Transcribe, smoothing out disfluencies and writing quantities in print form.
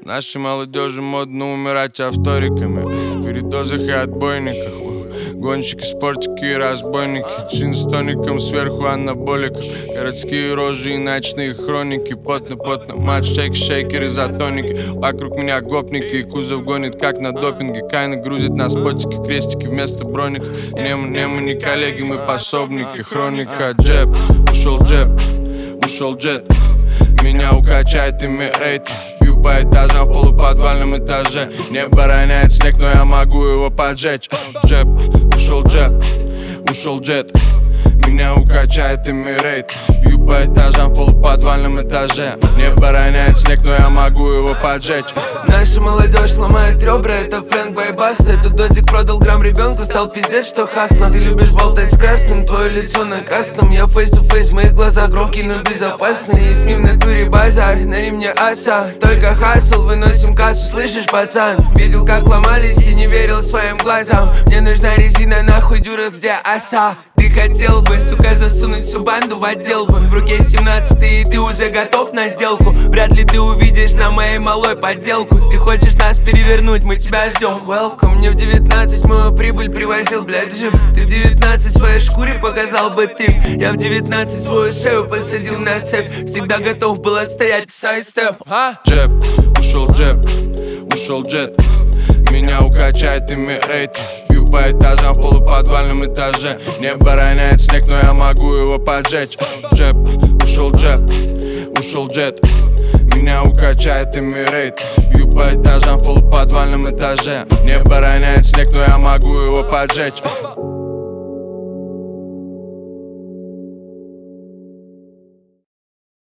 Нашей молодежи модно умирать авториками в передозах и отбойниках. Гонщики, спортики и разбойники, чин с тоником сверху анаболиков. Городские рожи и ночные хроники. Потно, матч, шейкер и затоники. Вокруг меня гопники и кузов гонит как на допинге. Кайна грузит на спотики, крестики вместо броников. Не мы не коллеги, мы пособники. Хроника, джеб, ушел джет. Меня укачает ими рейтинг. Бью по этажам в полуподвальном этаже. Небо роняет снег, но я могу его поджечь. Джеб, ушел джет. Меня укачает ими рейтинг. Бью по этажам в полуподвальном этаже. Небо роняет снег, но я могу его поджечь. Наша молодежь ломает ребра, это Фрэнк Байбаст. Этот додик продал грамм ребенку, стал пиздец, что хасло. Ты любишь болтать с красным, твое лицо на кастом. Я face-to-face, мои глаза громкие, но безопасные. И СМИ в натуре базар, на ремне аса. Только хасл, выносим кассу, слышишь, пацан? Видел, как ломались и не верил своим глазам. Мне нужна резина, нахуй дюрекс, где оса. Ты хотел бы, сука, засунуть всю банду в отдел бы. В руке 17-й, и ты уже готов на сделку. Вряд ли ты увидишь на моей малой подделку. Ты хочешь нас перевернуть, мы тебя ждем. Welcome, мне в 19 мою прибыль привозил, блядь, жив. Ты в 19 в своей шкуре показал бы трип. Я в 19 свою шею посадил на цепь. Всегда готов был отстоять сайстеп. Джеб, ушел джет. Меня укачает ими рейтинг. Бью по этажам в полуподвальном этаже. Небо роняет снег, но я могу его поджечь. Джеб, ушел джет. Меня укачает ими рейтинг. Бью по этажам в полуподвальном этаже. Небо роняет снег, но я могу его поджечь.